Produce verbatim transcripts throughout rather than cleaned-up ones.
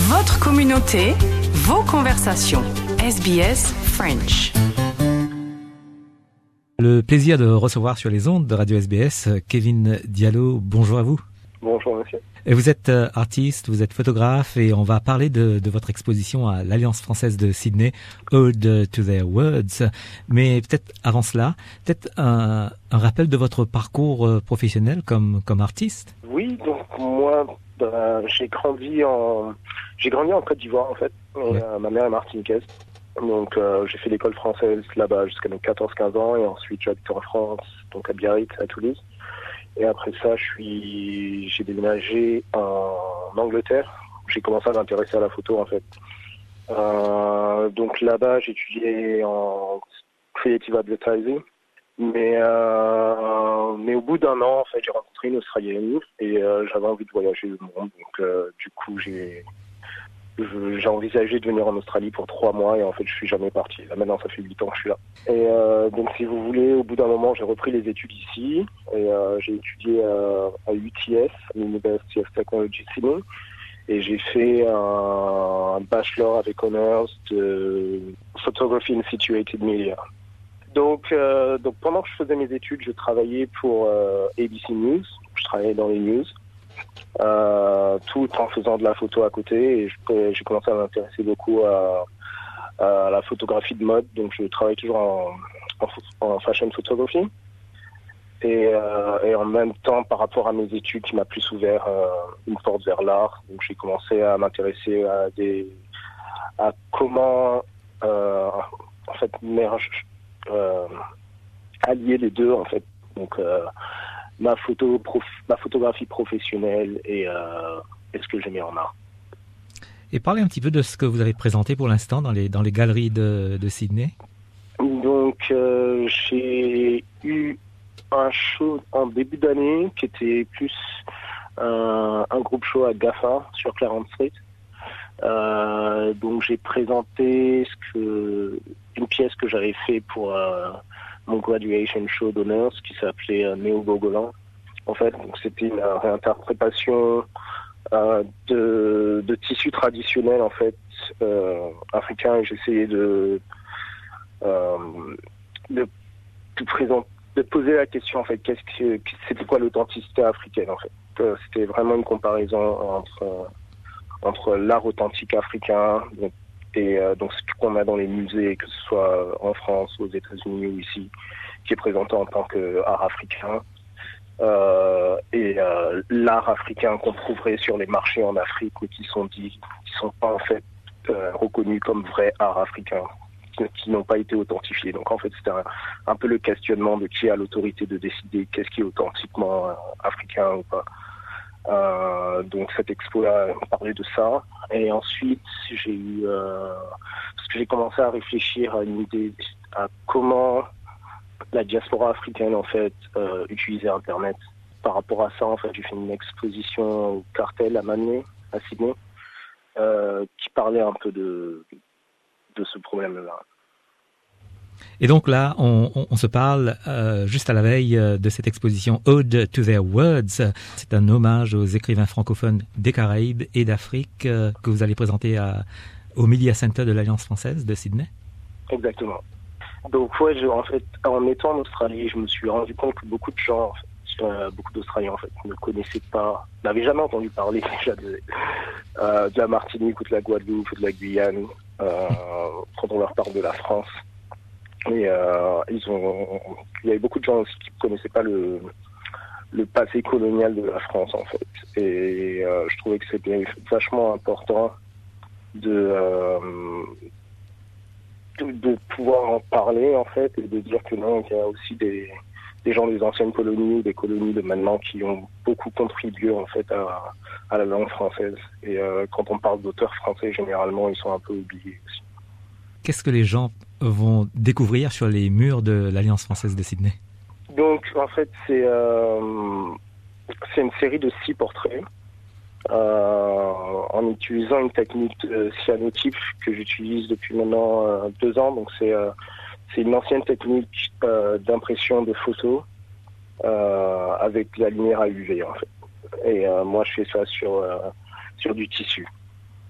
Votre communauté, vos conversations. S B S French. Le plaisir de recevoir sur les ondes de Radio S B S Kevin Diallo. Bonjour à vous. Bonjour monsieur. Et vous êtes euh, artiste, vous êtes photographe et on va parler de, de votre exposition à l'Alliance française de Sydney, Ode to Their Words. Mais peut-être avant cela, peut-être un, un rappel de votre parcours euh, professionnel comme, comme artiste. Oui, donc moi bah, j'ai grandi en j'ai grandi en Côte d'Ivoire en fait. Et, Ouais. euh, ma mère est martiniquaise. Donc euh, j'ai fait l'école française là-bas jusqu'à mes quatorze quinze ans et ensuite j'ai habité en France, donc à Biarritz, à Toulouse. Et après ça, je suis, j'ai déménagé en Angleterre. J'ai commencé à m'intéresser à la photo en fait. Euh, donc là-bas, j'ai étudié en creative advertising. Mais euh, mais au bout d'un an, en fait, j'ai rencontré une Australienne et euh, j'avais envie de voyager le monde. Donc euh, du coup, j'ai je- j'ai envisagé de venir en Australie pour trois mois et en fait je suis jamais parti. Là maintenant ça fait huit ans que je suis là. Et euh, donc si vous voulez, au bout d'un moment j'ai repris les études ici et euh, j'ai étudié euh, à U T S, University of Technology Sydney, et j'ai fait un bachelor avec honors de Photography in Situated Media. Donc euh, donc pendant que je faisais mes études, je travaillais pour euh, A B C News. Je travaillais dans les news. Euh, tout en faisant de la photo à côté et je- j'ai commencé à m'intéresser beaucoup à, à la photographie de mode, donc je travaille toujours en, en, pho- en fashion photography et, euh, et en même temps par rapport à mes études qui m'a plus ouvert euh, une porte vers l'art, donc j'ai commencé à m'intéresser à des à comment euh, en fait merge, euh, allier les deux en fait, donc euh, ma photo prof, ma photographie professionnelle et, euh, et ce que j'aimais en art. Et parlez un petit peu de ce que vous avez présenté pour l'instant dans les, dans les galeries de, de Sydney. Donc euh, j'ai eu un show en début d'année qui était plus euh, un groupe show à GAFA sur Clarence Street. Euh, donc j'ai présenté ce que une pièce que j'avais fait pour euh, mon graduation show d'honneurs qui s'appelait euh, Néo Gogolan. En fait, donc c'était une euh, réinterprétation euh, de, de tissus traditionnels en fait euh, africains et j'essayais de euh, de, de présenter, de poser la question en fait, qu'est-ce que c'était quoi l'authenticité africaine en fait. Euh, c'était vraiment une comparaison entre euh, entre l'art authentique africain donc, et euh, donc ce qu'on a dans les musées, que ce soit en France, aux États-Unis ou ici, qui est présenté en tant qu'art africain, euh, et euh, l'art africain qu'on trouverait sur les marchés en Afrique, mais qui sont dits, qui sont pas en fait euh, reconnus comme vrai art africain, qui, qui n'ont pas été authentifiés. Donc en fait, c'était un, un peu le questionnement de qui a l'autorité de décider qu'est-ce qui est authentiquement euh, africain ou pas. Euh, donc cette expo-là parlait de ça. Et ensuite, j'ai eu, euh, parce que j'ai commencé à réfléchir à une idée à comment la diaspora africaine en fait euh, utilisait Internet. Par rapport à ça, en fait, j'ai fait une exposition au Cartel à Manly, à Sydney, euh, qui parlait un peu de de ce problème-là. Et donc là, on, on, on se parle euh, juste à la veille euh, de cette exposition Ode to Their Words. C'est un hommage aux écrivains francophones des Caraïbes et d'Afrique euh, que vous allez présenter à, au Media Center de l'Alliance française de Sydney. Exactement. Donc ouais, je, en fait, en étant en Australie, je me suis rendu compte que beaucoup de gens, en fait, euh, beaucoup d'Australiens en fait, ne connaissaient pas, n'avaient jamais entendu parler déjà de, euh, de la Martinique ou de la Guadeloupe ou de la Guyane euh, quand on leur parle de la France. Et euh, ils ont, il y avait beaucoup de gens aussi qui ne connaissaient pas le, le passé colonial de la France en fait. Et euh, je trouvais que c'était vachement important de, euh, de de pouvoir en parler en fait et de dire que non, qu'il y a aussi des des gens des anciennes colonies ou des colonies de maintenant qui ont beaucoup contribué en fait à, à la langue française. Et euh, quand on parle d'auteurs français, généralement, ils sont un peu oubliés aussi. Qu'est-ce que les gens vont découvrir sur les murs de l'Alliance française de Sydney? Donc, en fait, c'est euh, c'est une série de six portraits euh, en utilisant une technique de cyanotype que j'utilise depuis maintenant euh, deux ans. Donc, c'est euh, c'est une ancienne technique euh, d'impression de photos euh, avec la lumière à U V, en fait. Et euh, moi, je fais ça sur, euh, sur du tissu.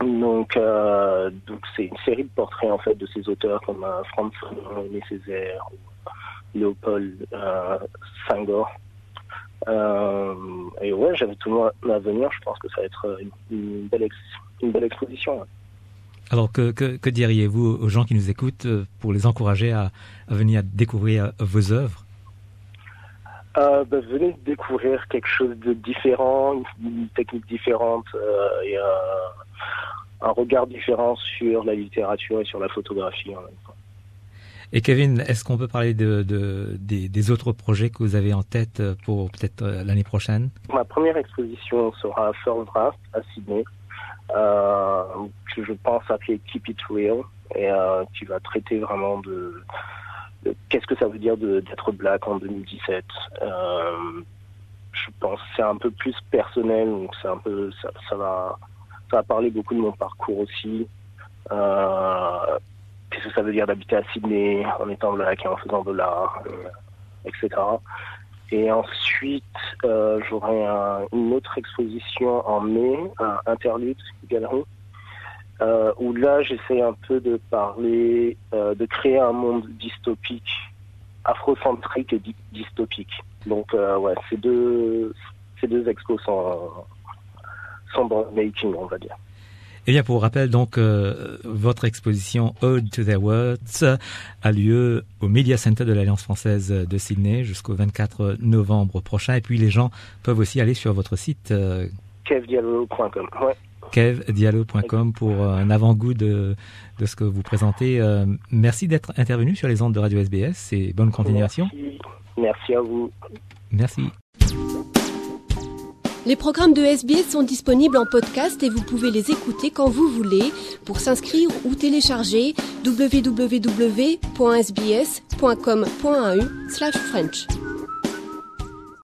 Donc, euh, donc c'est une série de portraits en fait de ces auteurs comme euh, Franz Fanon, Aimé Césaire, ou Léopold euh, Senghor. Euh, et ouais, j'avais tout le monde à venir. Je pense que ça va être une, une belle ex, une belle exposition. Alors que, que, que diriez-vous aux gens qui nous écoutent pour les encourager à, à venir découvrir vos œuvres? Euh, bah, venez découvrir quelque chose de différent, une, une technique différente euh, et euh, un regard différent sur la littérature et sur la photographie en même temps. Et Kevin, est-ce qu'on peut parler de, de, des, des autres projets que vous avez en tête pour peut-être l'année prochaine? Ma première exposition sera à First Draft à Sydney, euh, que je pense appeler Keep It Real, et euh, qui va traiter vraiment de, de qu'est-ce que ça veut dire de, d'être black en deux mille dix-sept. Euh, je pense que c'est un peu plus personnel, donc c'est un peu ça, ça va ça va parler beaucoup de mon parcours aussi. Euh, Qu'est-ce que ça veut dire d'habiter à Sydney en étant black et en faisant de l'art, euh, et cetera. Et ensuite, euh, j'aurai un, une autre exposition en mai à Interlude Galerie, euh, où là, j'essaie un peu de parler, euh, de créer un monde dystopique, afrocentrique et dy- dystopique. Donc, euh, ouais, ces deux, ces deux expos sont, sont dans le making, on va dire. Eh bien, pour rappel, donc, euh, votre exposition Ode to Their Words a lieu au Media Center de l'Alliance française de Sydney jusqu'au vingt-quatre novembre prochain. Et puis, les gens peuvent aussi aller sur votre site euh, kev diallo point com. Ouais. kev diallo point com pour un avant-goût de, de ce que vous présentez. Euh, merci d'être intervenu sur les ondes de Radio S B S et bonne continuation. Merci, merci à vous. Merci. Les programmes de S B S sont disponibles en podcast et vous pouvez les écouter quand vous voulez. Pour s'inscrire ou télécharger, w w w point s b s point com point a u slash french.